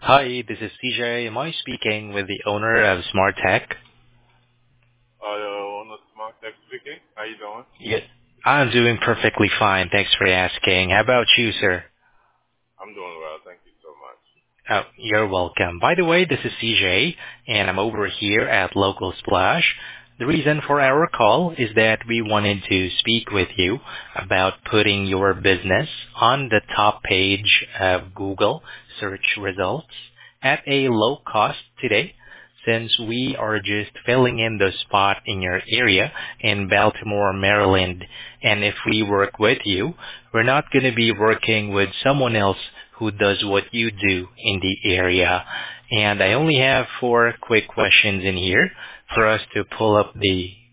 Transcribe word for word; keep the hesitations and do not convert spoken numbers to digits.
Hi, this is C J. Am I speaking with the owner of Smart Tech? Uh, on the Smart Tech speaking. How you doing? Yes. I'm doing perfectly fine. Thanks for asking. How about you, sir? I'm doing well. Thank you so much. Oh, you're welcome. By the way, this is C J, and I'm over here at Local Splash. The reason for our call is that we wanted to speak with you about putting your business on the top page of Google search results at a low cost today, since we are just filling in the spot in your area in Baltimore, Maryland. And if we work with you, we're not going to be working with someone else who does what you do in the area. And I only have four quick questions in here for us to pull up the